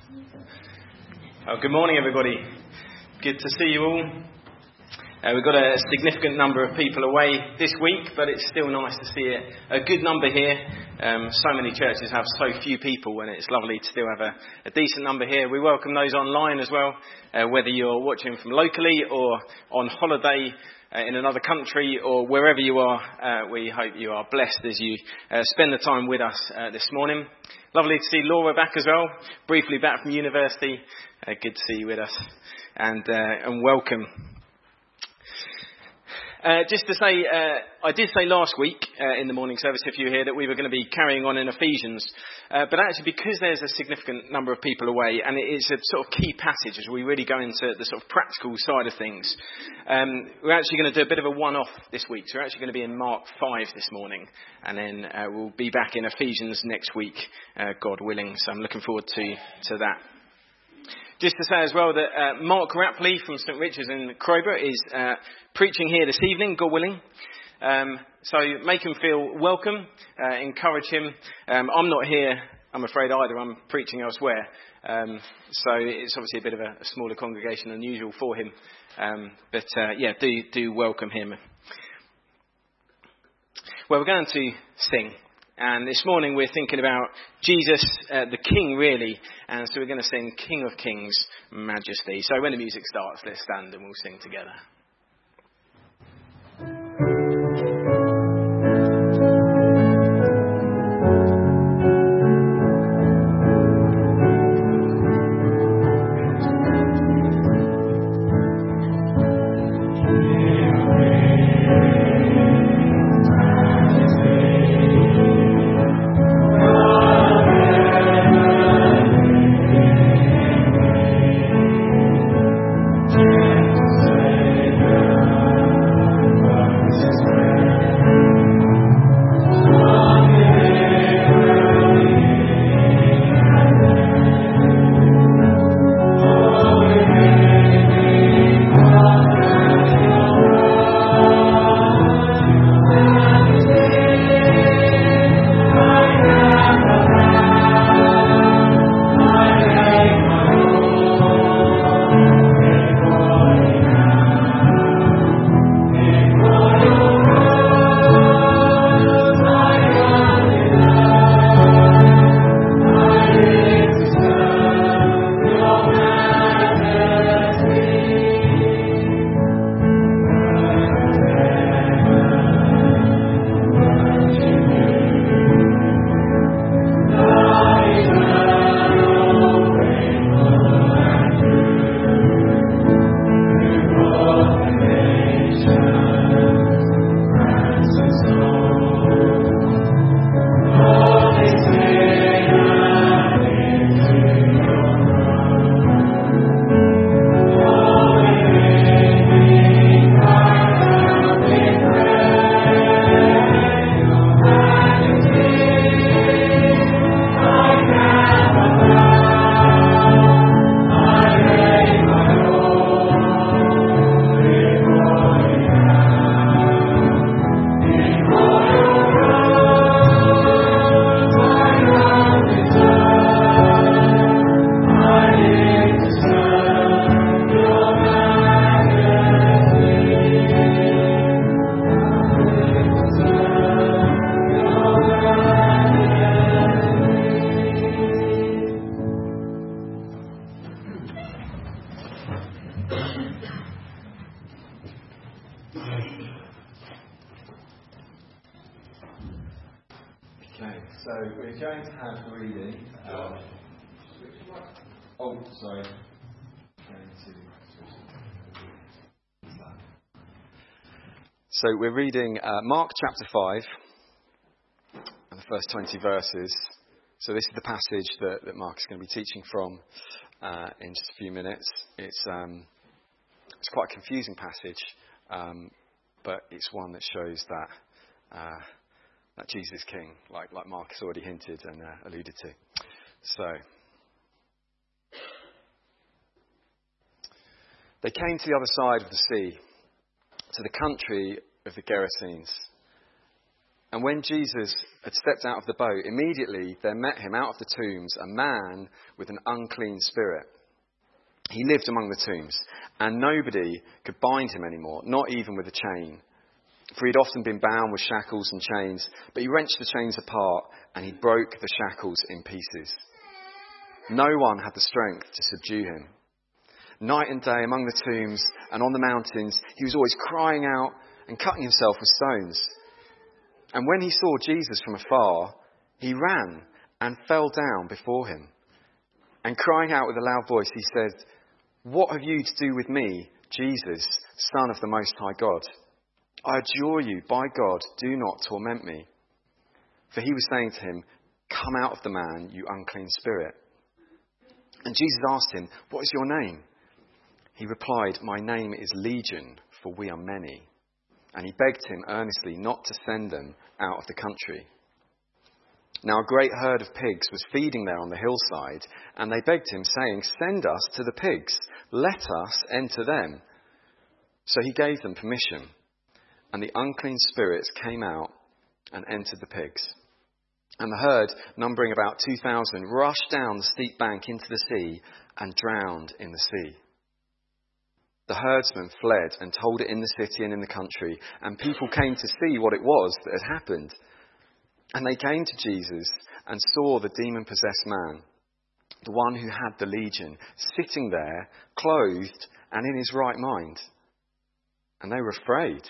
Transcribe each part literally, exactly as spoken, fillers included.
Oh, good morning, everybody. Good to see you all. Uh, we've got a significant number of people away this week, but it's still nice to see a, a good number here. Um, so many churches have so few people, and it's lovely to still have a, a decent number here. We welcome those online as well, uh, whether you're watching from locally or on holiday uh, in another country or wherever you are. Uh, we hope you are blessed as you uh, spend the time with us uh, this morning. Lovely to see Laura back as well, briefly back from university. Uh, good to see you with us, and uh, and welcome. Uh, just to say, uh, I did say last week uh, in the morning service, if you were here, that we were going to be carrying on in Ephesians. Uh, but actually, because there's a significant number of people away, and it's a sort of key passage as we really go into the sort of practical side of things, um, we're actually going to do a bit of a one-off this week. So we're actually going to be in Mark five this morning, and then uh, we'll be back in Ephesians next week, uh, God willing. So I'm looking forward to, to that. Just to say as well that uh, Mark Rapley from St Richard's in Crowborough is uh, preaching here this evening, God willing. Um, so make him feel welcome, uh, encourage him. Um, I'm not here, I'm afraid, either. I'm preaching elsewhere. Um, so it's obviously a bit of a, a smaller congregation than usual for him. Um, but uh, yeah, do, do welcome him. Well, we're going to sing. And this morning we're thinking about Jesus, uh, the King, really. And so we're going to sing King of Kings, Majesty. So when the music starts, let's stand and we'll sing together. So we're reading uh, Mark chapter five, and the first twenty verses. So this is the passage that, that Mark is going to be teaching from uh, in just a few minutes. It's um, it's quite a confusing passage, um, but it's one that shows that uh, that Jesus is King, like like Mark has already hinted and uh, alluded to. So they came to the other side of the sea, to the country of the Gerasenes. And when Jesus had stepped out of the boat, immediately there met him out of the tombs a man with an unclean spirit. He lived among the tombs, and nobody could bind him anymore, not even with a chain. For he'd often been bound with shackles and chains, but he wrenched the chains apart and he broke the shackles in pieces. No one had the strength to subdue him. Night and day among the tombs and on the mountains, he was always crying out and cutting himself with stones. And when he saw Jesus from afar, he ran and fell down before him. And crying out with a loud voice, he said, "What have you to do with me, Jesus, Son of the Most High God? I adjure you, by God, do not torment me." For he was saying to him, "Come out of the man, you unclean spirit." And Jesus asked him, "What is your name?" He replied, "My name is Legion, for we are many." And he begged him earnestly not to send them out of the country. Now a great herd of pigs was feeding there on the hillside, and they begged him, saying, "Send us to the pigs, let us enter them." So he gave them permission, and the unclean spirits came out and entered the pigs. And the herd, numbering about two thousand, rushed down the steep bank into the sea and drowned in the sea. The herdsmen fled and told it in the city and in the country, and people came to see what it was that had happened. And they came to Jesus and saw the demon-possessed man, the one who had the legion, sitting there, clothed and in his right mind. And they were afraid.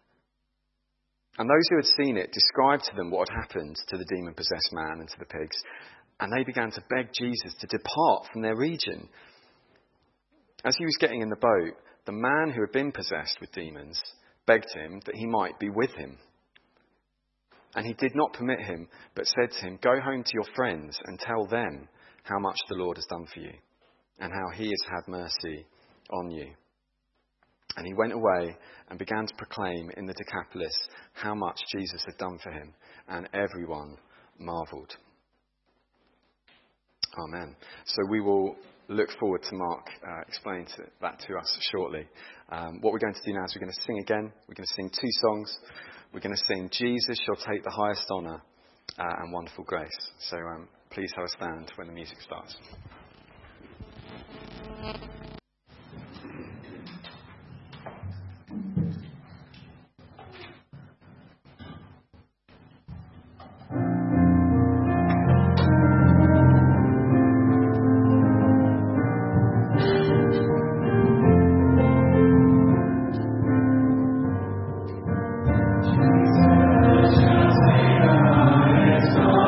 And those who had seen it described to them what had happened to the demon-possessed man and to the pigs. And they began to beg Jesus to depart from their region. As he was getting in the boat, the man who had been possessed with demons begged him that he might be with him. And he did not permit him, but said to him, "Go home to your friends and tell them how much the Lord has done for you, and how he has had mercy on you." And he went away and began to proclaim in the Decapolis how much Jesus had done for him, and everyone marvelled. Amen. So we will look forward to Mark uh, explaining to, that to us shortly. Um, what we're going to do now is we're going to sing again. We're going to sing two songs. We're going to sing "Jesus Shall Take the Highest Honour" uh, and "Wonderful Grace." So um, please have a stand when the music starts.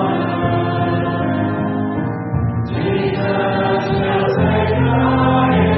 Take the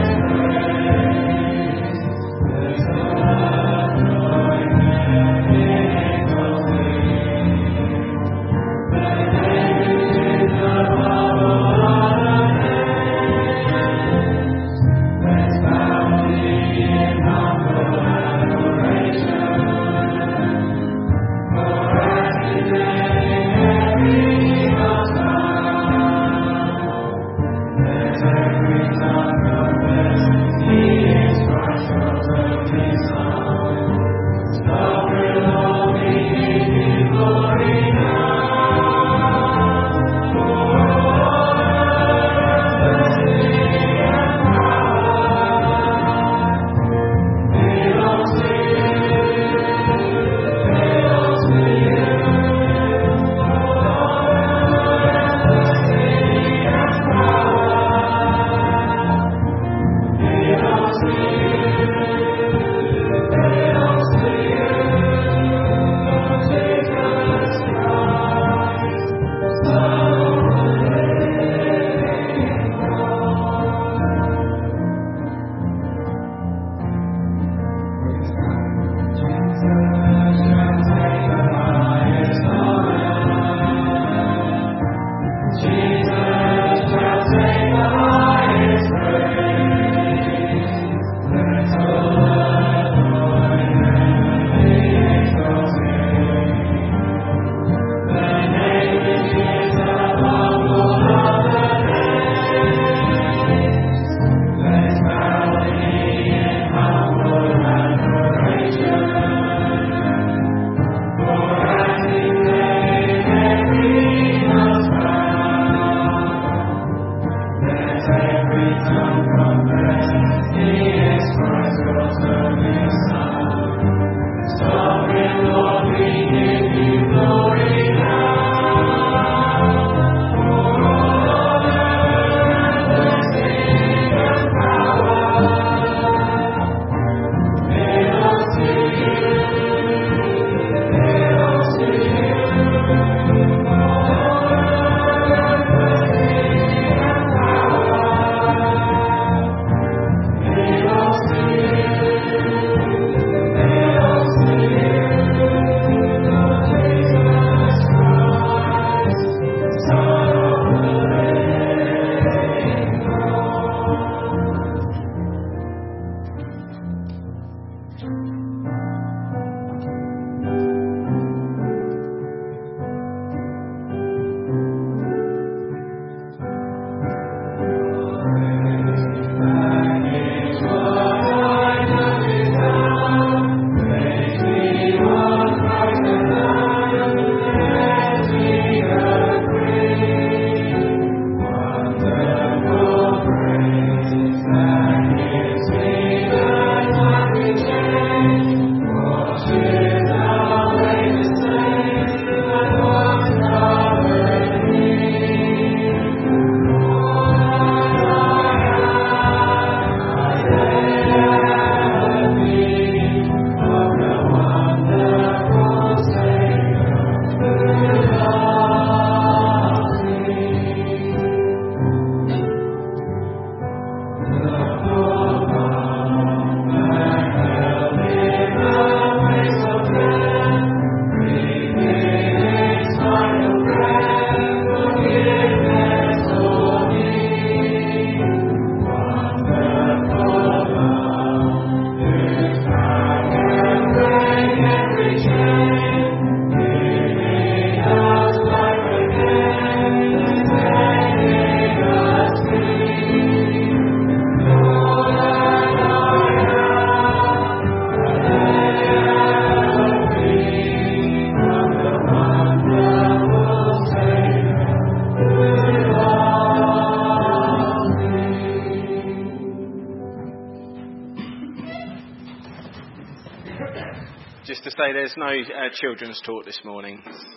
say there's no uh, children's talk this morning. So.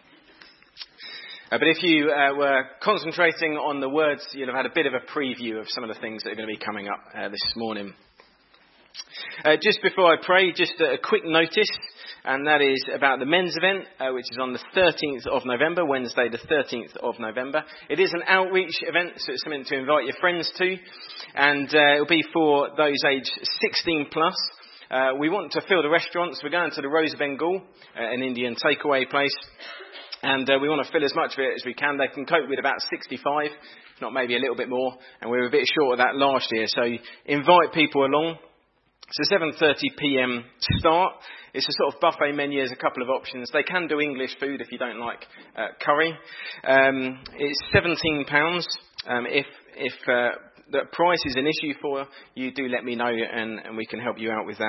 Uh, but if you uh, were concentrating on the words, you'll have had a bit of a preview of some of the things that are going to be coming up uh, this morning. Uh, just before I pray, just a, a quick notice, and that is about the men's event, uh, which is on the thirteenth of November, Wednesday the thirteenth of November. It is an outreach event, so it's something to invite your friends to, and uh, it'll be for those aged sixteen plus. Uh, we want to fill the restaurants. We're going to the Rose of Bengal, uh, an Indian takeaway place, and uh, we want to fill as much of it as we can. They can cope with about sixty-five, if not maybe a little bit more, and we were a bit short of that last year, so invite people along. It's a seven thirty p.m. start. It's a sort of buffet menu. There's a couple of options. They can do English food if you don't like uh, curry. Um, it's seventeen pounds. Um, if if uh, the price is an issue for you, do let me know and, and we can help you out with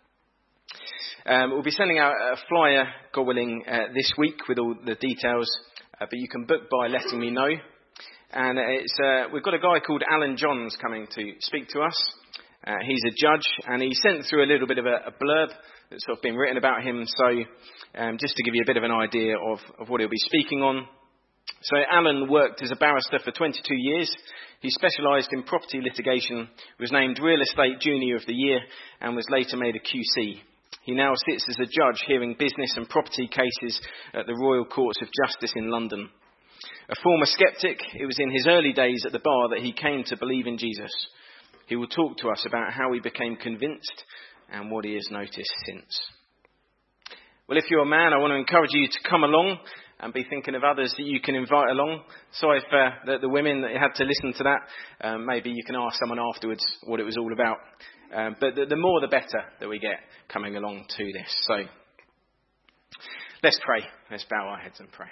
that. Um, we'll be sending out a flyer, God willing, uh, this week with all the details, uh, but you can book by letting me know. And it's uh, we've got a guy called Alan Johns coming to speak to us. Uh, he's a judge, and he sent through a little bit of a, a blurb that's sort of been written about him. So um, just to give you a bit of an idea of, of what he'll be speaking on. So Alan worked as a barrister for twenty-two years. He specialised in property litigation, was named Real Estate Junior of the Year, and was later made a Q C. He now sits as a judge hearing business and property cases at the Royal Courts of Justice in London. A former sceptic, it was in his early days at the bar that he came to believe in Jesus. He will talk to us about how he became convinced and what he has noticed since. Well, if you're a man, I want to encourage you to come along and be thinking of others that you can invite along. Sorry for the, the women that had to listen to that. Um, maybe you can ask someone afterwards what it was all about. Um, but the, the more the better that we get coming along to this. So let's pray. Let's bow our heads and pray.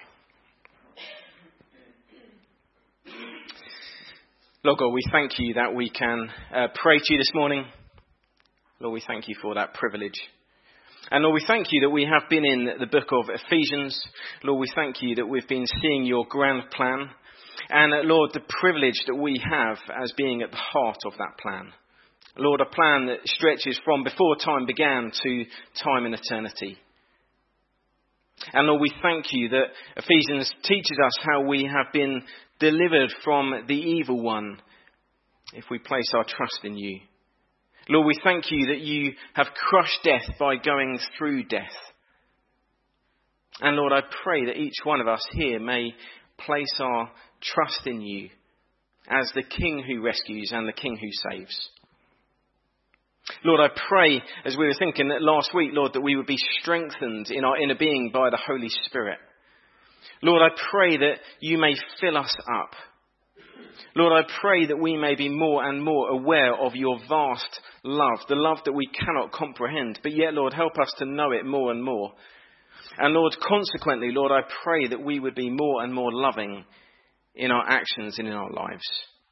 Lord God, we thank you that we can uh, pray to you this morning. Lord, we thank you for that privilege. And Lord, we thank you that we have been in the book of Ephesians. Lord, we thank you that we've been seeing your grand plan. And uh, Lord, the privilege that we have as being at the heart of that plan. Lord, a plan that stretches from before time began to time and eternity. And Lord, we thank you that Ephesians teaches us how we have been delivered from the evil one if we place our trust in you. Lord, we thank you that you have crushed death by going through death. And Lord, I pray that each one of us here may place our trust in you as the King who rescues and the King who saves. Lord, I pray, as we were thinking that last week, Lord, that we would be strengthened in our inner being by the Holy Spirit. Lord, I pray that you may fill us up. Lord, I pray that we may be more and more aware of your vast love, the love that we cannot comprehend, but yet, Lord, help us to know it more and more. And Lord, consequently, Lord, I pray that we would be more and more loving in our actions and in our lives.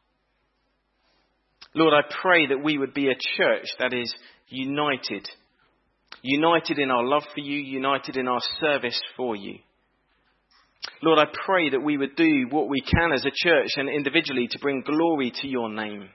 Lord, I pray that we would be a church that is united, united in our love for you, united in our service for you. Lord, I pray that we would do what we can as a church and individually to bring glory to your name.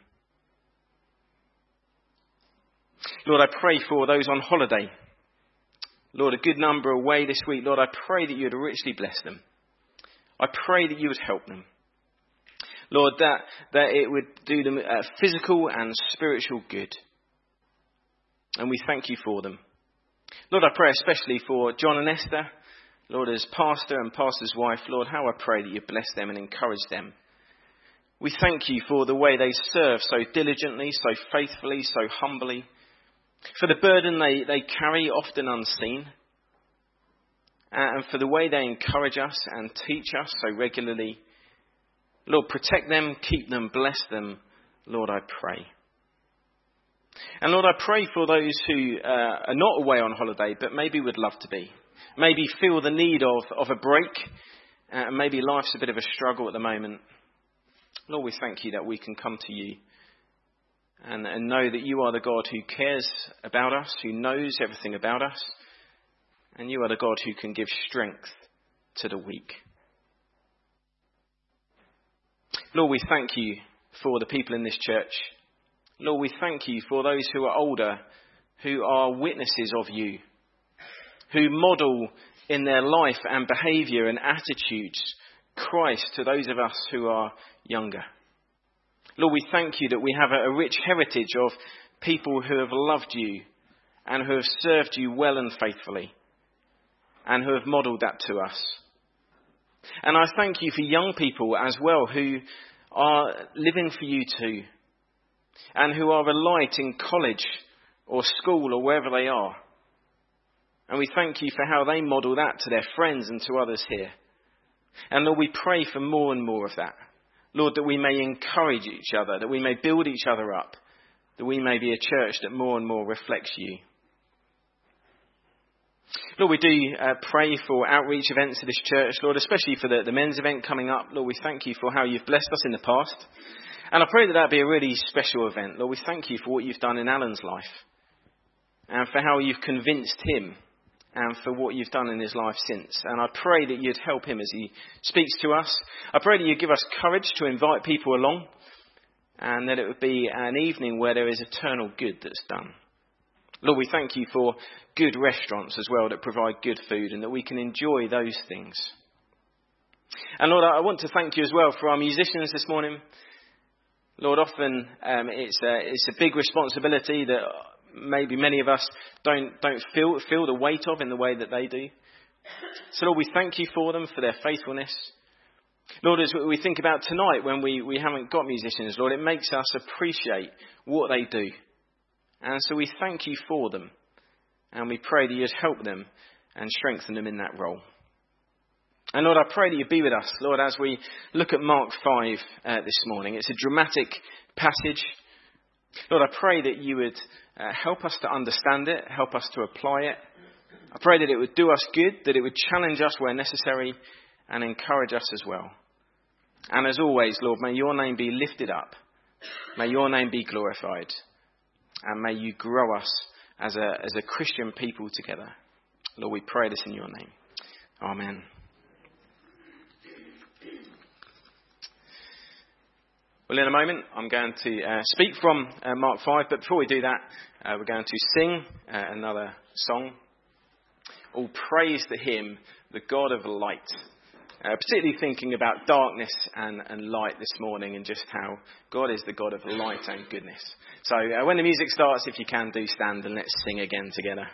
Lord, I pray for those on holiday. Lord, a good number away this week. Lord, I pray that you would richly bless them. I pray that you would help them. Lord, that, that it would do them uh, physical and spiritual good. And we thank you for them. Lord, I pray especially for John and Esther. Lord, as pastor and pastor's wife, Lord, how I pray that you bless them and encourage them. We thank you for the way they serve so diligently, so faithfully, so humbly. For the burden they, they carry, often unseen. And for the way they encourage us and teach us so regularly. Lord, protect them, keep them, bless them. Lord, I pray. And Lord, I pray for those who uh, are not away on holiday, but maybe would love to be. Maybe feel the need of, of a break. Uh, and maybe life's a bit of a struggle at the moment. Lord, we thank you that we can come to you. And, and know that you are the God who cares about us, who knows everything about us. And you are the God who can give strength to the weak. Lord, we thank you for the people in this church. Lord, we thank you for those who are older, who are witnesses of you, who model in their life and behaviour and attitudes Christ to those of us who are younger. Lord, we thank you that we have a rich heritage of people who have loved you and who have served you well and faithfully and who have modelled that to us. And I thank you for young people as well who are living for you too and who are a light in college or school or wherever they are. And we thank you for how they model that to their friends and to others here. And Lord, we pray for more and more of that. Lord, that we may encourage each other, that we may build each other up, that we may be a church that more and more reflects you. Lord, we do uh, pray for outreach events of this church, Lord, especially for the, the men's event coming up. Lord, we thank you for how you've blessed us in the past. And I pray that that be a really special event. Lord, we thank you for what you've done in Alan's life and for how you've convinced him and for what you've done in his life since. And I pray that you'd help him as he speaks to us. I pray that you'd give us courage to invite people along and that it would be an evening where there is eternal good that's done. Lord, we thank you for good restaurants as well that provide good food and that we can enjoy those things. And Lord, I want to thank you as well for our musicians this morning. Lord, often um, it's, a, it's a big responsibility that maybe many of us don't don't feel feel the weight of in the way that they do. So Lord, we thank you for them, for their faithfulness. Lord, as we think about tonight when we, we haven't got musicians, Lord, it makes us appreciate what they do. And so we thank you for them. And we pray that you'd help them and strengthen them in that role. And Lord, I pray that you'd be with us, Lord, as we look at Mark five uh, this morning. It's a dramatic passage. Lord, I pray that you would uh, help us to understand it, help us to apply it. I pray that it would do us good, that it would challenge us where necessary and encourage us as well. And as always, Lord, may your name be lifted up. May your name be glorified. And may you grow us as a, as a Christian people together. Lord, we pray this in your name. Amen. Well, in a moment, I'm going to uh, speak from uh, Mark five, but before we do that, uh, we're going to sing uh, another song. All praise to him, the God of light. Uh, particularly thinking about darkness and, and light this morning and just how God is the God of light and goodness. So uh, when the music starts, if you can, do stand and let's sing again together.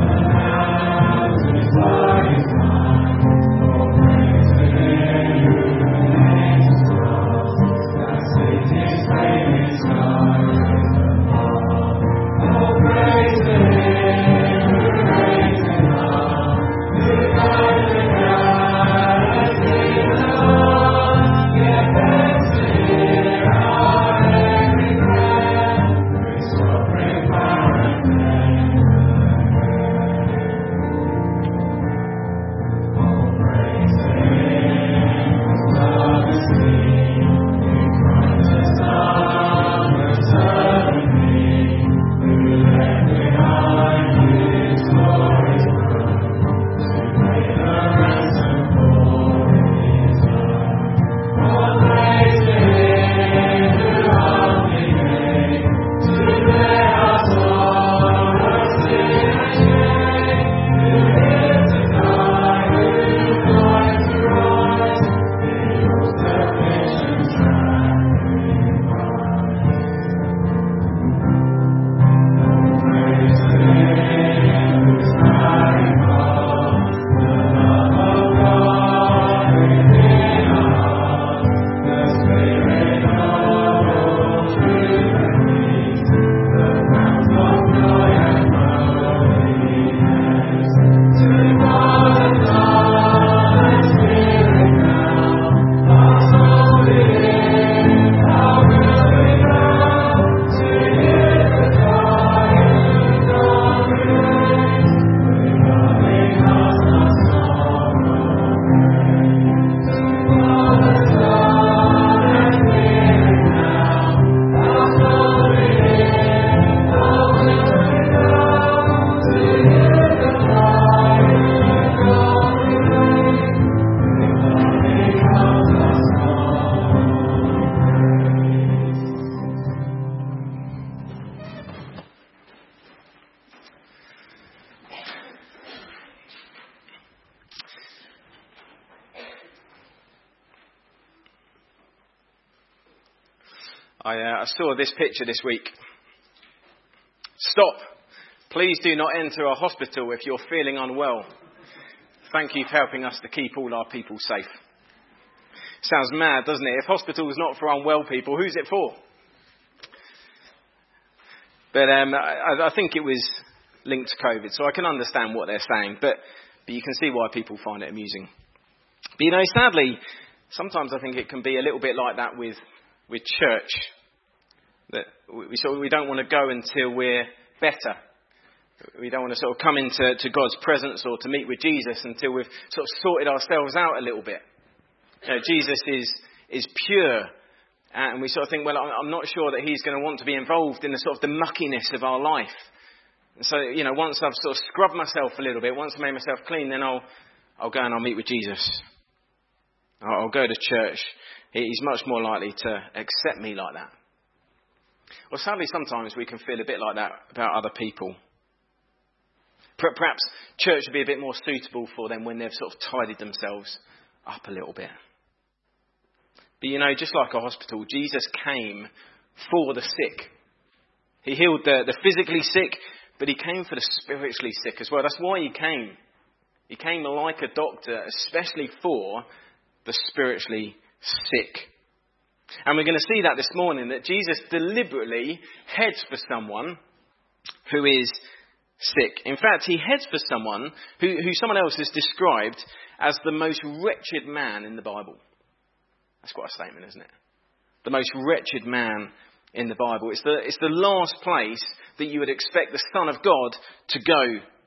You I, uh, I saw this picture this week. Stop. Please do not enter a hospital if you're feeling unwell. Thank you for helping us to keep all our people safe. Sounds mad, doesn't it? If hospital is not for unwell people, who's it for? But um, I, I think it was linked to COVID, so I can understand what they're saying. But, but you can see why people find it amusing. But you know, sadly, sometimes I think it can be a little bit like that with with church. That we sort of, we don't want to go until we're better. We don't want to sort of come into to God's presence or to meet with Jesus until we've sort of sorted ourselves out a little bit. You know, Jesus is is pure, and we sort of think, well, I'm not sure that he's going to want to be involved in the sort of the muckiness of our life. And so, you know, once I've sort of scrubbed myself a little bit, once I've made myself clean, then I'll I'll go and I'll meet with Jesus. I'll, I'll go to church. He's much more likely to accept me like that. Well, sadly, sometimes we can feel a bit like that about other people. Perhaps church would be a bit more suitable for them when they've sort of tidied themselves up a little bit. But you know, just like a hospital, Jesus came for the sick. He healed the, the physically sick, but he came for the spiritually sick as well. That's why he came. He came like a doctor, especially for the spiritually sick. And we're going to see that this morning, that Jesus deliberately heads for someone who is sick. In fact, he heads for someone who, who someone else has described as the most wretched man in the Bible. That's quite a statement, isn't it? The most wretched man in the Bible. It's the, it's the last place that you would expect the Son of God to go.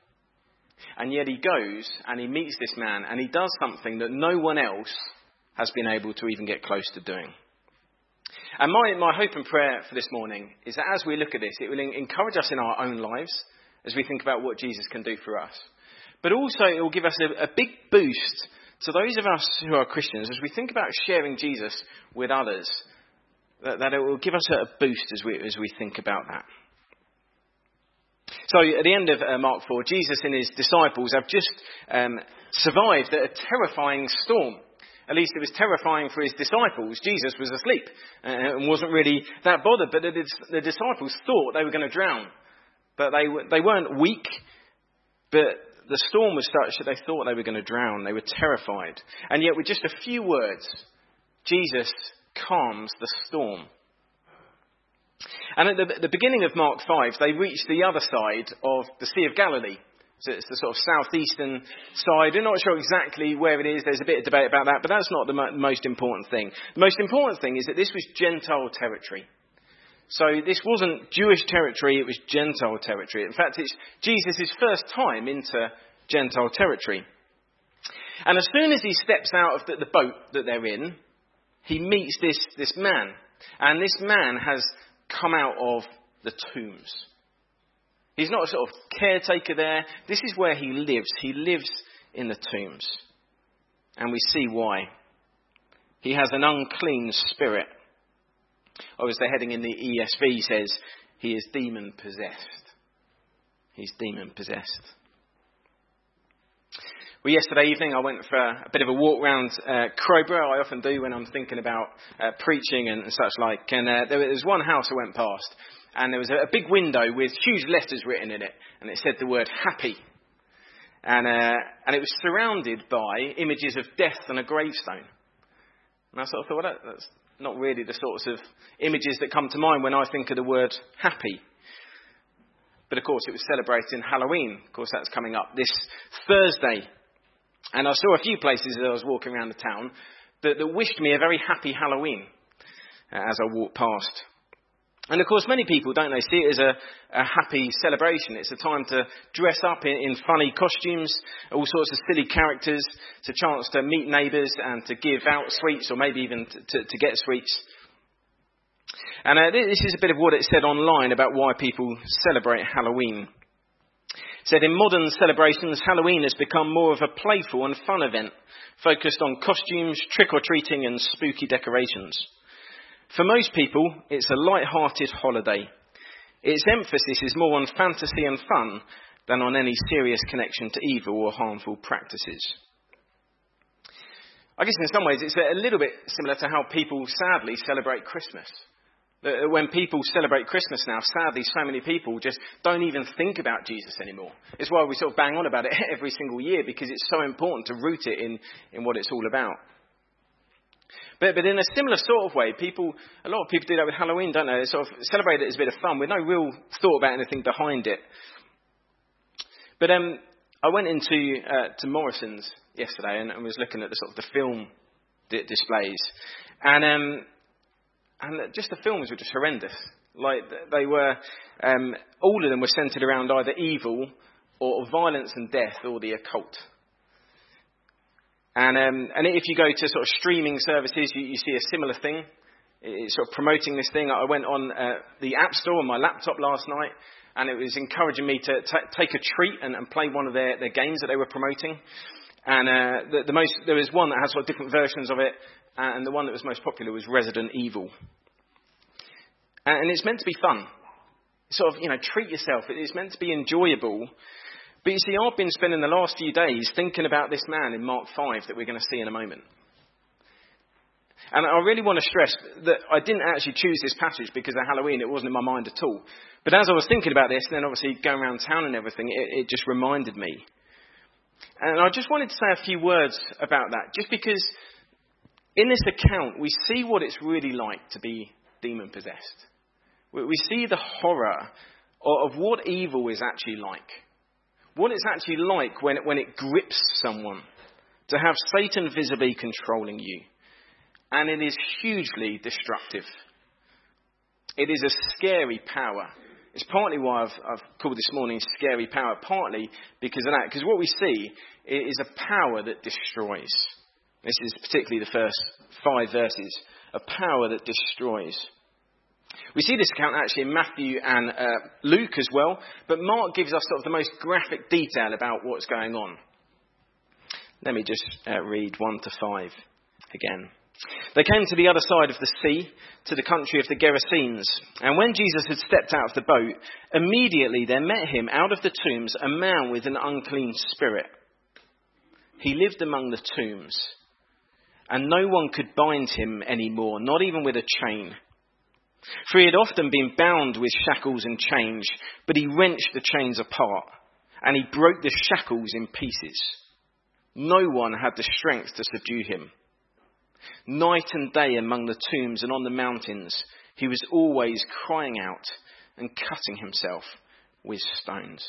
And yet he goes and he meets this man and he does something that no one else has been able to even get close to doing. And my, my hope and prayer for this morning is that as we look at this, it will encourage us in our own lives as we think about what Jesus can do for us. But also it will give us a, a big boost to those of us who are Christians as we think about sharing Jesus with others. That, that it will give us a boost as we, as we think about that. So at the end of uh, Mark four, Jesus and his disciples have just um, survived a terrifying storm. At least it was terrifying for his disciples. Jesus was asleep and wasn't really that bothered. But the, the disciples thought they were going to drown. But they, they weren't weak. But the storm was such that they thought they were going to drown. They were terrified. And yet with just a few words, Jesus calms the storm. And at the, the beginning of Mark five, they reached the other side of the Sea of Galilee. So it's the sort of southeastern side. I'm not sure exactly where it is. There's a bit of debate about that, but that's not the mo- most important thing. The most important thing is that this was Gentile territory. So this wasn't Jewish territory, it was Gentile territory. In fact, it's Jesus' first time into Gentile territory. And as soon as he steps out of the, the boat that they're in, he meets this, this man. And this man has come out of the tombs. He's not a sort of caretaker there. This is where he lives. He lives in the tombs. And we see why. He has an unclean spirit. Or as the heading in the E S V says, he is demon possessed. He's demon possessed. Well, yesterday evening I went for a bit of a walk round uh, Crowborough. I often do when I'm thinking about uh, preaching and such like. And uh, there was one house I went past. And there was a big window with huge letters written in it. And it said the word happy. And uh, and it was surrounded by images of death and a gravestone. And I sort of thought, well, that, that's not really the sorts of images that come to mind when I think of the word happy. But of course it was celebrating Halloween. Of course that's coming up this Thursday. And I saw a few places as I was walking around the town that, that wished me a very happy Halloween uh, as I walked past. And of course, many people, don't they, see it as a, a happy celebration. It's a time to dress up in, in funny costumes, all sorts of silly characters. It's a chance to meet neighbours and to give out sweets or maybe even to, to, to get sweets. And uh, this is a bit of what it said online about why people celebrate Halloween. It said, in modern celebrations, Halloween has become more of a playful and fun event, focused on costumes, trick-or-treating and spooky decorations. For most people, it's a light-hearted holiday. Its emphasis is more on fantasy and fun than on any serious connection to evil or harmful practices. I guess in some ways it's a little bit similar to how people sadly celebrate Christmas. That when people celebrate Christmas now, sadly, so many people just don't even think about Jesus anymore. It's why we sort of bang on about it every single year, because it's so important to root it in, in what it's all about. But, but in a similar sort of way, people, a lot of people do that with Halloween, don't they? They sort of celebrate it as a bit of fun with no real thought about anything behind it. But um, I went into uh, to Morrison's yesterday and, and was looking at the sort of the film di- displays, and um, and just the films were just horrendous. Like they were, um, all of them were centred around either evil or violence and death or the occult. And um, and if you go to sort of streaming services, you, you see a similar thing. It's sort of promoting this thing. I went on uh, the App Store on my laptop last night, and it was encouraging me to t- take a treat and, and play one of their, their games that they were promoting. And uh, the, the most there was one that had sort of different versions of it, and the one that was most popular was Resident Evil. And, and it's meant to be fun. Sort of, you know, treat yourself. It's meant to be enjoyable. But you see, I've been spending the last few days thinking about this man in Mark five that we're going to see in a moment. And I really want to stress that I didn't actually choose this passage because of Halloween. It wasn't in my mind at all. But as I was thinking about this, and then obviously going around town and everything, it, it just reminded me. And I just wanted to say a few words about that, just because in this account, we see what it's really like to be demon-possessed. We, we see the horror of, of what evil is actually like. What it's actually like when, when it grips someone, to have Satan visibly controlling you. And it is hugely destructive. It is a scary power. It's partly why I've, I've called this morning Scary Power, partly because of that. Because what we see is a power that destroys. This is particularly the first five verses. A power that destroys. We see this account actually in Matthew and uh, Luke as well, but Mark gives us sort of the most graphic detail about what's going on. Let me just uh, read one to five again. They came to the other side of the sea, to the country of the Gerasenes, and when Jesus had stepped out of the boat, immediately there met him out of the tombs a man with an unclean spirit. He lived among the tombs, and no one could bind him anymore, not even with a chain. For he had often been bound with shackles and chains, but he wrenched the chains apart, and he broke the shackles in pieces. No one had the strength to subdue him. Night and day among the tombs and on the mountains, he was always crying out and cutting himself with stones.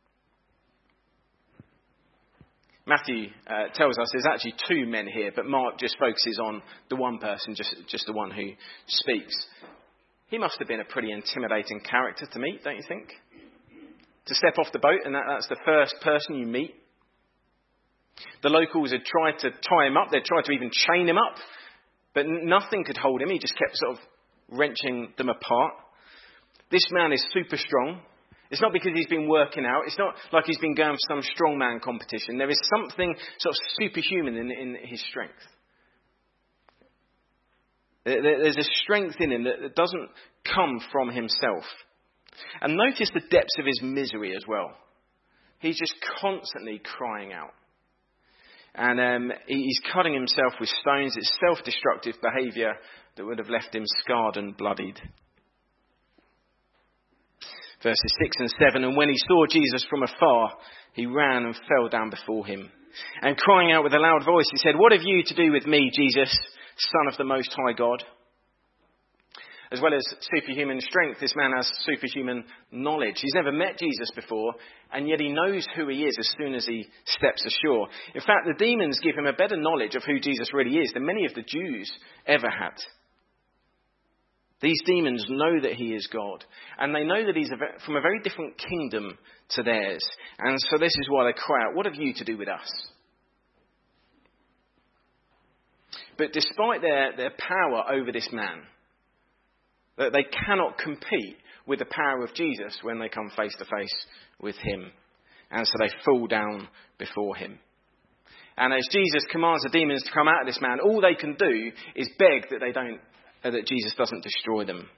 Matthew uh, tells us there's actually two men here, but Mark just focuses on the one person, just, just the one who speaks. He must have been a pretty intimidating character to meet, don't you think? To step off the boat and that, that's the first person you meet. The locals had tried to tie him up. They'd tried to even chain him up. But nothing could hold him. He just kept sort of wrenching them apart. This man is super strong. It's not because he's been working out. It's not like he's been going for some strongman competition. There is something sort of superhuman in, in his strength. There's a strength in him that doesn't come from himself. And notice the depths of his misery as well. He's just constantly crying out. And um, he's cutting himself with stones. It's self-destructive behaviour that would have left him scarred and bloodied. Verses six and seven, and when he saw Jesus from afar, he ran and fell down before him. And crying out with a loud voice, he said, "What have you to do with me, Jesus, Son of the Most High God?" As well as superhuman strength, this man has superhuman knowledge. He's never met Jesus before, and yet he knows who he is as soon as he steps ashore. In fact, the demons give him a better knowledge of who Jesus really is than many of the Jews ever had. These demons know that he is God, and they know that he's from a very different kingdom to theirs. And so this is why they cry out, "What have you to do with us?" But despite their, their power over this man, that they cannot compete with the power of Jesus when they come face to face with him. And so they fall down before him. And as Jesus commands the demons to come out of this man, all they can do is beg that they don't, uh, that Jesus doesn't destroy them.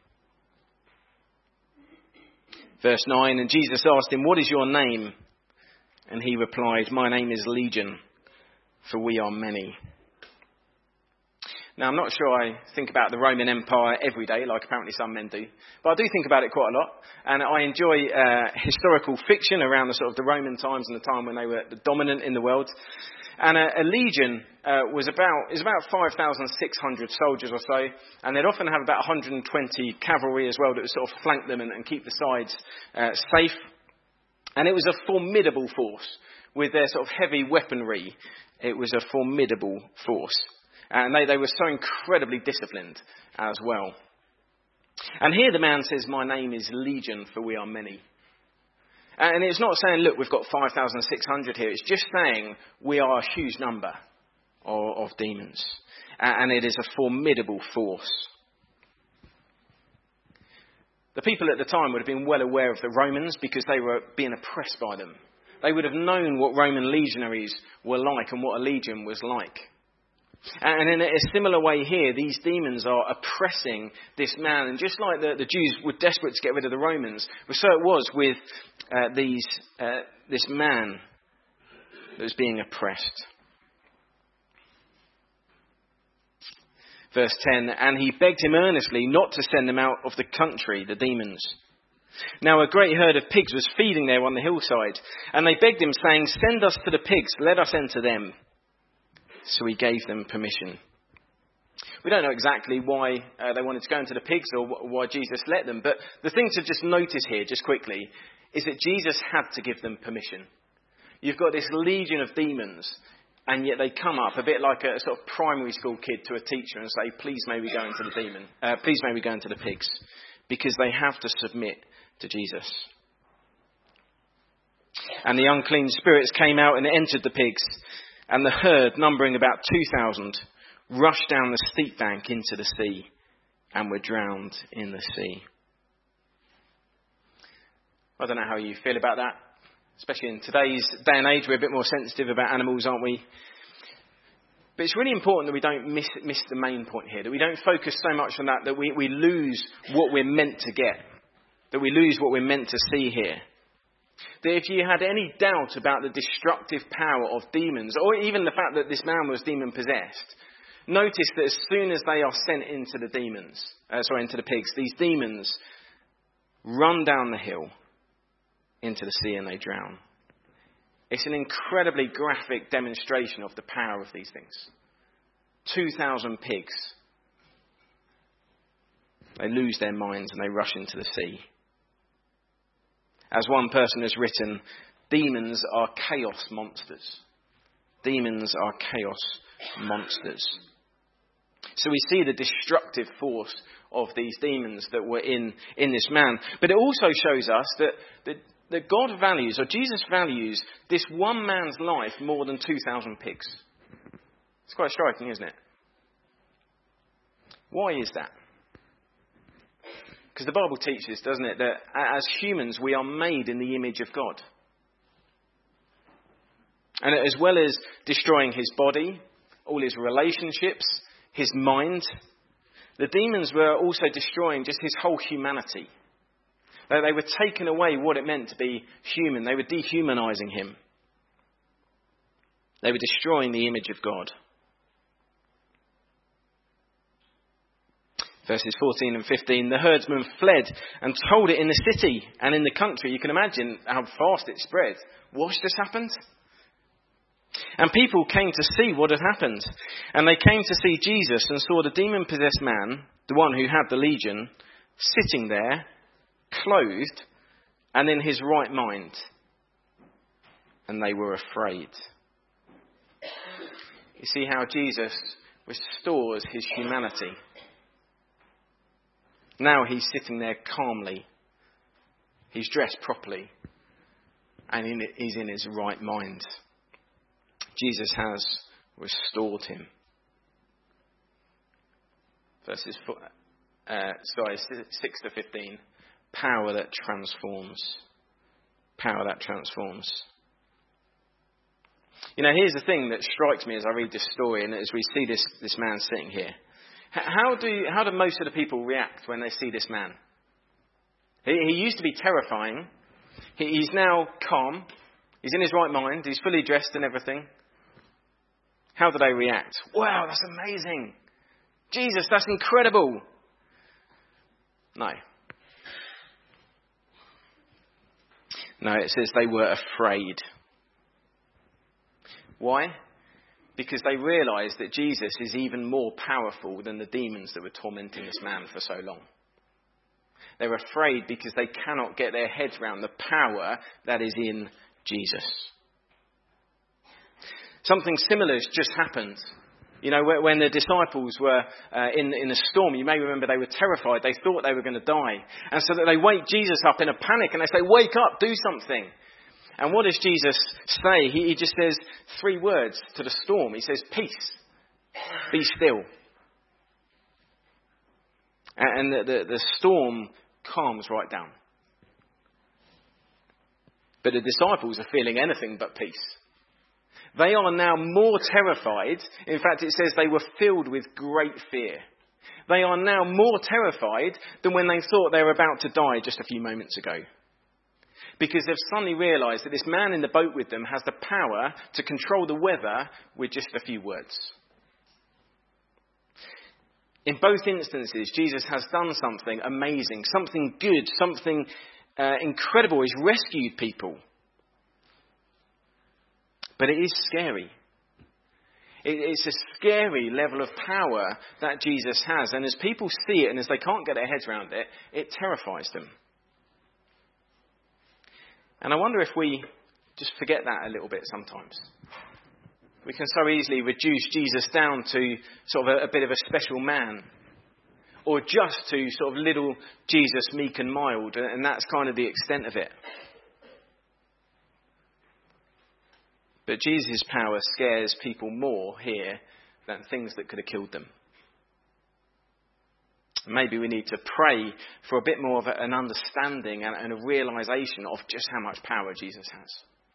Verse nine, and Jesus asked him, "What is your name?" And he replied, "My name is Legion, for we are many." Now, I'm not sure I think about the Roman Empire every day, like apparently some men do, but I do think about it quite a lot, and I enjoy uh, historical fiction around the sort of the Roman times and the time when they were dominant in the world. And a, a legion uh, was about is about five thousand six hundred soldiers or so, and they'd often have about one hundred twenty cavalry as well that would sort of flank them and, and keep the sides uh, safe. And it was a formidable force with their sort of heavy weaponry. It was a formidable force. And they, they were so incredibly disciplined as well. And here the man says, my name is Legion, for we are many. And it's not saying, look, we've got five thousand six hundred here. It's just saying we are a huge number of, of demons. And it is a formidable force. The people at the time would have been well aware of the Romans because they were being oppressed by them. They would have known what Roman legionaries were like and what a legion was like. And in a similar way here, these demons are oppressing this man. And just like the, the Jews were desperate to get rid of the Romans, so it was with uh, these uh, this man that was being oppressed. Verse ten, and he begged him earnestly not to send them out of the country, the demons. Now a great herd of pigs was feeding there on the hillside, and they begged him, saying, send us to the pigs, let us enter them. So he gave them permission. We don't know exactly why uh, they wanted to go into the pigs or wh- why Jesus let them. But the thing to just notice here, just quickly, is that Jesus had to give them permission. You've got this legion of demons, and yet they come up a bit like a sort of primary school kid to a teacher and say, please may we go into the demon. Uh, please may we go into the pigs. Because they have to submit to Jesus. And the unclean spirits came out and entered the pigs. And the herd, numbering about two thousand, rushed down the steep bank into the sea and were drowned in the sea. I don't know how you feel about that. Especially in today's day and age, we're a bit more sensitive about animals, aren't we? But it's really important that we don't miss, miss the main point here, that we don't focus so much on that, that we, we lose what we're meant to get, that we lose what we're meant to see here. That if you had any doubt about the destructive power of demons, or even the fact that this man was demon-possessed, notice that as soon as they are sent into the demons, uh, sorry, into the pigs, these demons run down the hill into the sea and they drown. It's an incredibly graphic demonstration of the power of these things. two thousand pigs. They lose their minds and they rush into the sea. As one person has written, demons are chaos monsters. Demons are chaos monsters. So we see the destructive force of these demons that were in, in this man. But it also shows us that, that, that God values, or Jesus values, this one man's life more than two thousand pigs. It's quite striking, isn't it? Why is that? Because the Bible teaches, doesn't it, that as humans we are made in the image of God. And as well as destroying his body, all his relationships, his mind, the demons were also destroying just his whole humanity. They were taking away what it meant to be human. They were dehumanizing him. They were destroying the image of God. Verses fourteen and fifteen, the herdsmen fled and told it in the city and in the country. You can imagine how fast it spread. What's just happened? And people came to see what had happened. And they came to see Jesus and saw the demon-possessed man, the one who had the legion, sitting there, clothed, and in his right mind. And they were afraid. You see how Jesus restores his humanity. Now he's sitting there calmly. He's dressed properly. And he's in his right mind. Jesus has restored him. Verses four, uh, sorry, six to fifteen. Power that transforms. Power that transforms. You know, here's the thing that strikes me as I read this story and as we see this, this man sitting here. How do how do most of the people react when they see this man? He, he used to be terrifying. He, he's now calm. He's in his right mind. He's fully dressed and everything. How do they react? Wow, that's amazing. Jesus, that's incredible. No. No, it says they were afraid. Why? Because they realised that Jesus is even more powerful than the demons that were tormenting this man for so long. They're afraid because they cannot get their heads around the power that is in Jesus. Something similar has just happened. You know, when the disciples were uh, in, in a storm, you may remember they were terrified. They thought they were going to die. And so that they wake Jesus up in a panic and they say, wake up, do something. And what does Jesus say? He, he just says three words to the storm. He says, peace, be still. And the, the, the storm calms right down. But the disciples are feeling anything but peace. They are now more terrified. In fact, it says they were filled with great fear. They are now more terrified than when they thought they were about to die just a few moments ago. Because they've suddenly realised that this man in the boat with them has the power to control the weather with just a few words. In both instances, Jesus has done something amazing, something good, something uh, incredible. He's rescued people. But it is scary. It, it's a scary level of power that Jesus has. And as people see it and as they can't get their heads around it, it terrifies them. And I wonder if we just forget that a little bit sometimes. We can so easily reduce Jesus down to sort of a, a bit of a special man. Or just to sort of little Jesus, meek and mild. And that's kind of the extent of it. But Jesus' power scares people more here than things that could have killed them. Maybe we need to pray for a bit more of an understanding and, and a realisation of just how much power Jesus has.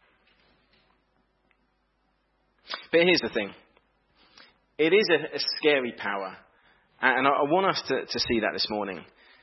But here's the thing. It is a, a scary power. And I, I want us to, to see that this morning.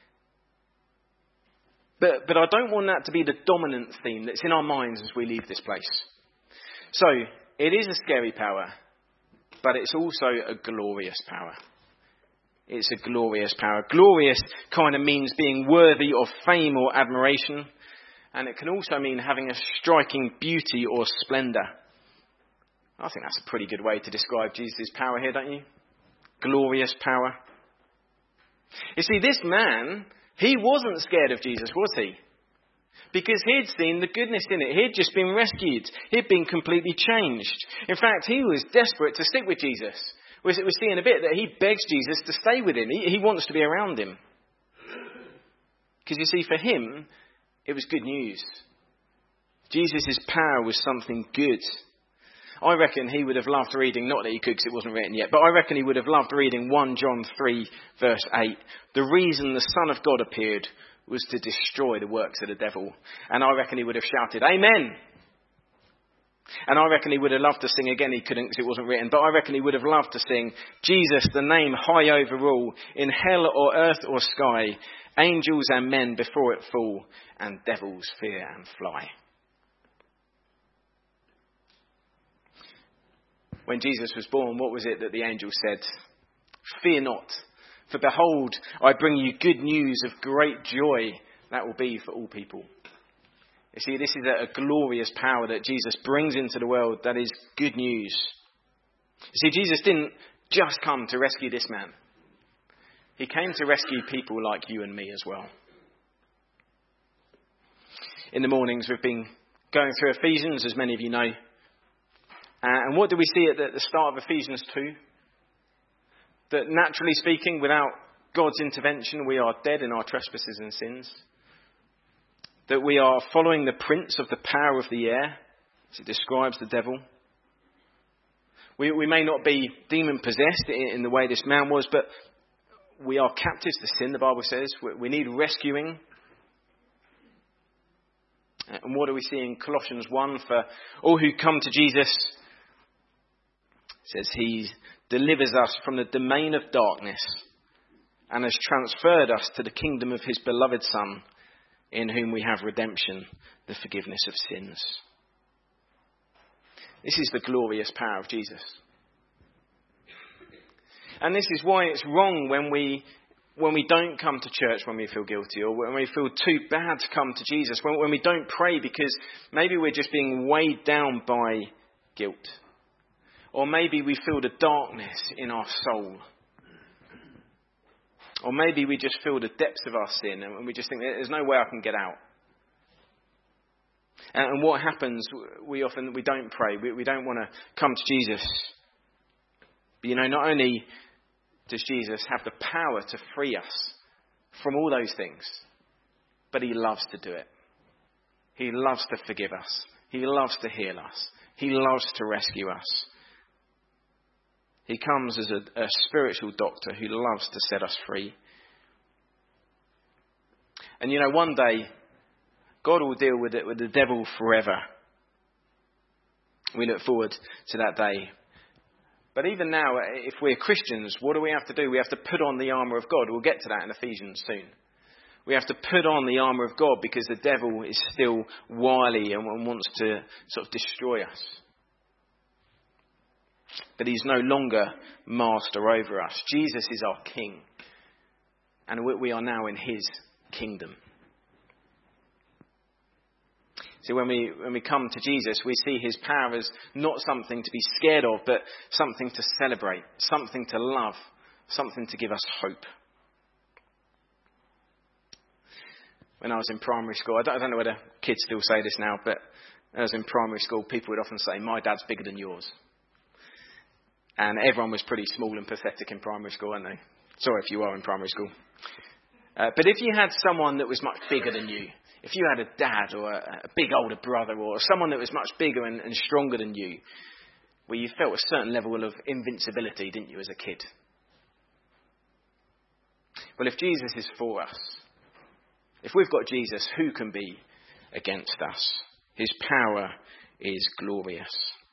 But, but I don't want that to be the dominant theme that's in our minds as we leave this place. So, it is a scary power, but it's also a glorious power. It's a glorious power. Glorious kind of means being worthy of fame or admiration, and it can also mean having a striking beauty or splendour. I think that's a pretty good way to describe Jesus' power here, don't you? Glorious power. You see, this man, he wasn't scared of Jesus, was he? Because he'd seen the goodness in it. He'd just been rescued. He'd been completely changed. In fact, he was desperate to stick with Jesus. We're seeing a bit that he begs Jesus to stay with him. He, he wants to be around him. Because you see, for him, it was good news. Jesus' power was something good. I reckon he would have loved reading, not that he could because it wasn't written yet, but I reckon he would have loved reading First John three verse eight. The reason the Son of God appeared was to destroy the works of the devil. And I reckon he would have shouted, Amen. And I reckon he would have loved to sing again. He couldn't because it wasn't written. But I reckon he would have loved to sing, Jesus, the name high over all, in hell or earth or sky, angels and men before it fall, and devils fear and fly. When Jesus was born, what was it that the angel said? Fear not, for behold, I bring you good news of great joy that will be for all people. You see, this is a, a glorious power that Jesus brings into the world that is good news. You see, Jesus didn't just come to rescue this man. He came to rescue people like you and me as well. In the mornings, we've been going through Ephesians, as many of you know. Uh, and what do we see at the, the start of Ephesians two? That naturally speaking, without God's intervention, we are dead in our trespasses and sins. That we are following the prince of the power of the air, as it describes the devil. We, we may not be demon-possessed in, in the way this man was, but we are captives to sin, the Bible says. We, we need rescuing. And what do we see in Colossians one? For all who come to Jesus, it says he delivers us from the domain of darkness and has transferred us to the kingdom of his beloved Son, in whom we have redemption, the forgiveness of sins. This is the glorious power of Jesus. And this is why it's wrong when we when we don't come to church when we feel guilty, or when we feel too bad to come to Jesus, when, when we don't pray because maybe we're just being weighed down by guilt. Or maybe we feel the darkness in our soul. Or maybe we just feel the depths of our sin and we just think there's no way I can get out. And what happens, we often, we don't pray. We, we don't want to come to Jesus. But you know, not only does Jesus have the power to free us from all those things, but he loves to do it. He loves to forgive us. He loves to heal us. He loves to rescue us. He comes as a, a spiritual doctor who loves to set us free. And you know, one day, God will deal with it with the devil forever. We look forward to that day. But even now, if we're Christians, what do we have to do? We have to put on the armour of God. We'll get to that in Ephesians soon. We have to put on the armour of God because the devil is still wily and wants to sort of destroy us. But he's no longer master over us. Jesus is our King. And we are now in his kingdom. So when we when we come to Jesus, we see his power as not something to be scared of, but something to celebrate, something to love, something to give us hope. When I was in primary school, I don't, I don't know whether kids still say this now, but when I was in primary school, people would often say, "My dad's bigger than yours." And everyone was pretty small and pathetic in primary school, weren't they? Sorry if you are in primary school. Uh, but if you had someone that was much bigger than you, if you had a dad or a, a big older brother or someone that was much bigger and, and stronger than you, well, you felt a certain level of invincibility, didn't you, as a kid? Well, if Jesus is for us, if we've got Jesus, who can be against us? His power is glorious.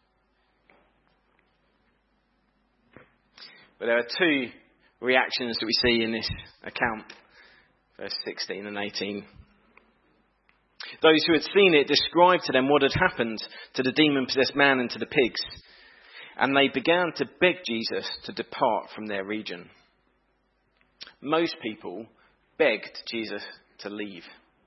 But there are two reactions that we see in this account, verse sixteen and eighteen. Those who had seen it described to them what had happened to the demon-possessed man and to the pigs, and they began to beg Jesus to depart from their region. Most people begged Jesus to leave.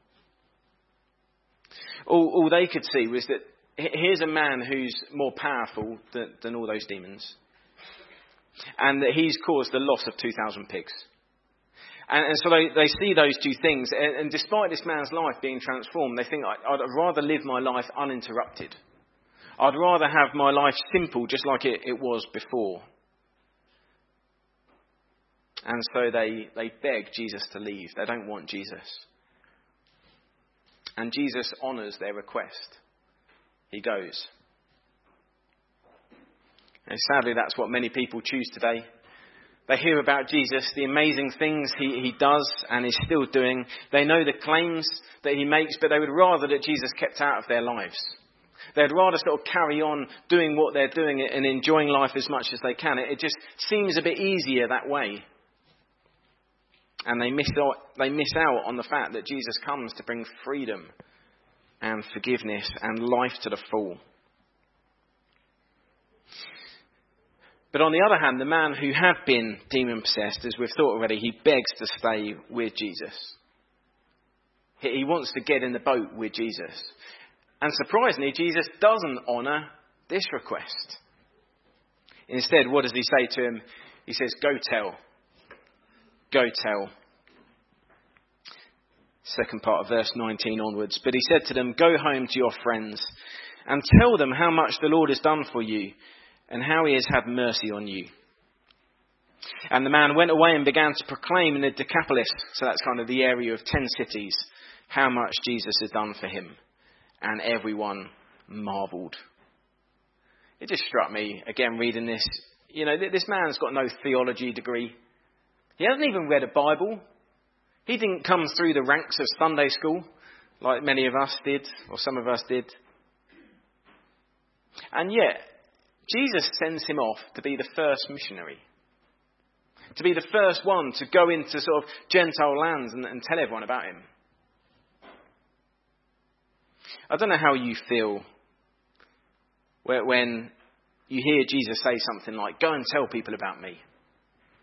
All, all they could see was that here's a man who's more powerful than, than all those demons, and that he's caused the loss of two thousand pigs. And, and so they, they see those two things, and, and despite this man's life being transformed, they think, I'd rather live my life uninterrupted. I'd rather have my life simple, just like it, it was before. And so they, they beg Jesus to leave. They don't want Jesus. And Jesus honours their request. He goes. And sadly, that's what many people choose today. They hear about Jesus, the amazing things he, he does and is still doing. They know the claims that he makes, but they would rather that Jesus kept out of their lives. They'd rather sort of carry on doing what they're doing and enjoying life as much as they can. It, it just seems a bit easier that way. And they miss out, they miss out on the fact that Jesus comes to bring freedom and forgiveness and life to the full. But on the other hand, the man who had been demon-possessed, as we've thought already, he begs to stay with Jesus. He wants to get in the boat with Jesus. And surprisingly, Jesus doesn't honour this request. Instead, what does he say to him? He says, go tell. Go tell. Second part of verse nineteen onwards. But he said to them, go home to your friends and tell them how much the Lord has done for you, and how he has had mercy on you. And the man went away and began to proclaim in the Decapolis, so that's kind of the area of ten cities, how much Jesus has done for him. And everyone marvelled. It just struck me, again, reading this. You know, this man's got no theology degree. He hasn't even read a Bible. He didn't come through the ranks of Sunday school, like many of us did, or some of us did. And yet, Jesus sends him off to be the first missionary. To be the first one to go into sort of Gentile lands and, and tell everyone about him. I don't know how you feel when you hear Jesus say something like, go and tell people about me.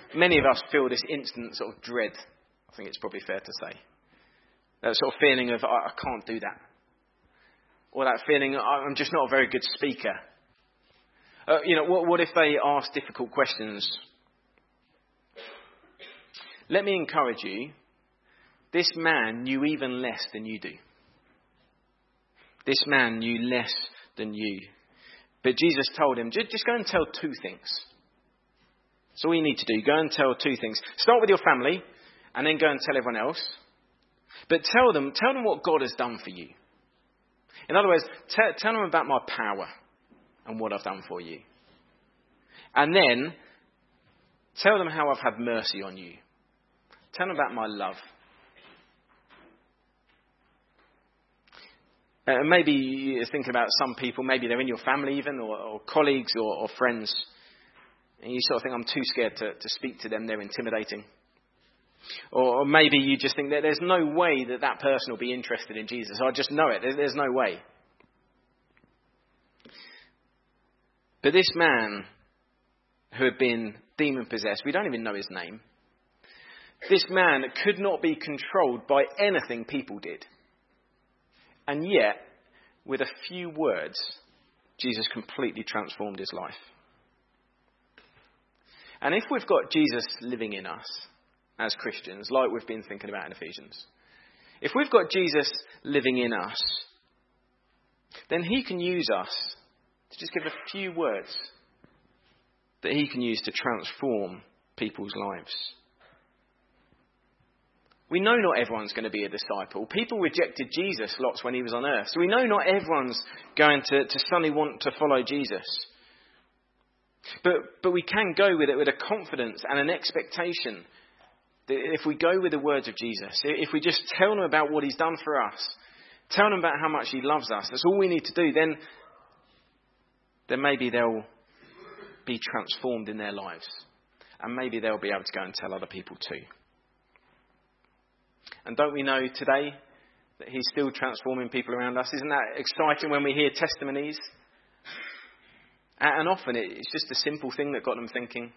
many of us feel this instant sort of dread. I think it's probably fair to say. That sort of feeling of, I, I can't do that. Or that feeling, I'm just not a very good speaker. Uh, you know, what, what if they ask difficult questions? Let me encourage you. This man knew even less than you do. This man knew less than you. But Jesus told him, just, just go and tell two things. That's all you need to do. Go and tell two things. Start with your family and then go and tell everyone else. But tell them, tell them what God has done for you. In other words, t- tell them about my power and what I've done for you. And then tell them how I've had mercy on you. Tell them about my love. Uh, maybe you're thinking about some people, maybe they're in your family even, or, or colleagues or, or friends. And you sort of think, I'm too scared to, to speak to them, they're intimidating. Or, or maybe you just think that there's no way that that person will be interested in Jesus. I just know it. There's, there's no way. But this man who had been demon-possessed, we don't even know his name. This man could not be controlled by anything people did. And yet, with a few words, Jesus completely transformed his life. And if we've got Jesus living in us as Christians, like we've been thinking about in Ephesians, if we've got Jesus living in us, then he can use us to just give a few words that he can use to transform people's lives. We know not everyone's going to be a disciple. People rejected Jesus lots when he was on earth. So we know not everyone's going to, to suddenly want to follow Jesus. But, but we can go with it with a confidence and an expectation that if we go with the words of Jesus, if we just tell them about what he's done for us, tell them about how much he loves us, that's all we need to do, then, then maybe they'll be transformed in their lives. And maybe they'll be able to go and tell other people too. And don't we know today that he's still transforming people around us? Isn't that exciting when we hear testimonies? And often it's just a simple thing that got them thinking.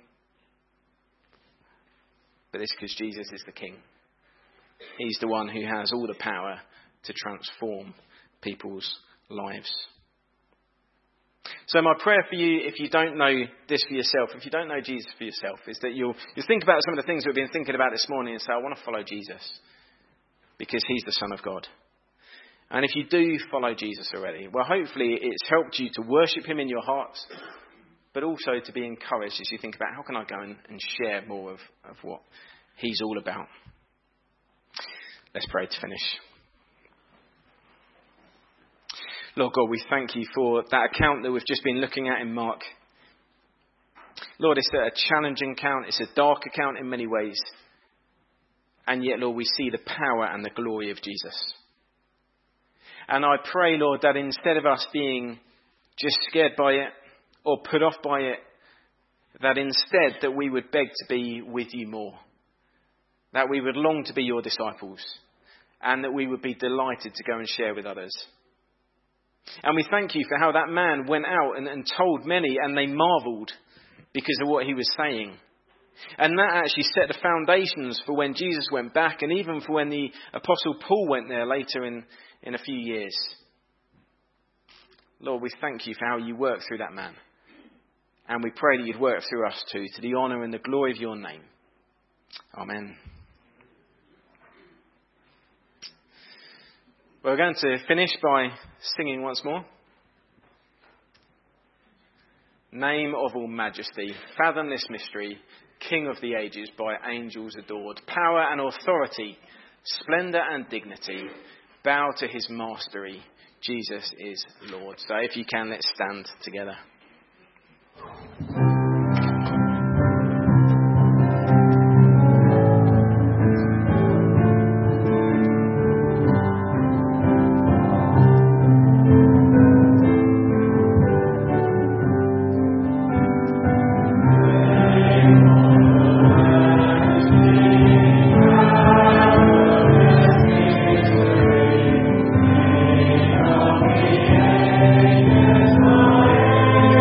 But it's because Jesus is the King. He's the one who has all the power to transform people's lives. So my prayer for you, if you don't know this for yourself, if you don't know Jesus for yourself, is that you'll, you'll think about some of the things we've been thinking about this morning and say, I want to follow Jesus because he's the Son of God. And if you do follow Jesus already, well, hopefully it's helped you to worship him in your hearts, but also to be encouraged as you think about how can I go and, and share more of, of what he's all about. Let's pray to finish. Lord God, we thank you for that account that we've just been looking at in Mark. Lord, it's a challenging account. It's a dark account in many ways. And yet, Lord, we see the power and the glory of Jesus. And I pray, Lord, that instead of us being just scared by it or put off by it, that instead that we would beg to be with you more. That we would long to be your disciples. And that we would be delighted to go and share with others. And we thank you for how that man went out and, and told many, and they marvelled because of what he was saying. And that actually set the foundations for when Jesus went back, and even for when the Apostle Paul went there later in, in a few years. Lord, we thank you for how you worked through that man. And we pray that you'd work through us too, to the honour and the glory of your name. Amen. We're going to finish by singing once more. Name of all majesty, fathomless mystery, King of the ages, by angels adored. Power and authority, splendour and dignity, bow to his mastery. Jesus is Lord. So if you can, let's stand together. Amen.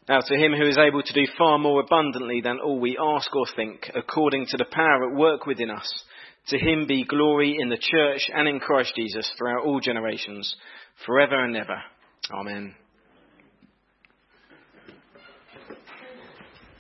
Now to him who is able to do far more abundantly than all we ask or think, according to the power at work within us, to him be glory in the church and in Christ Jesus throughout all generations, forever and ever. Amen.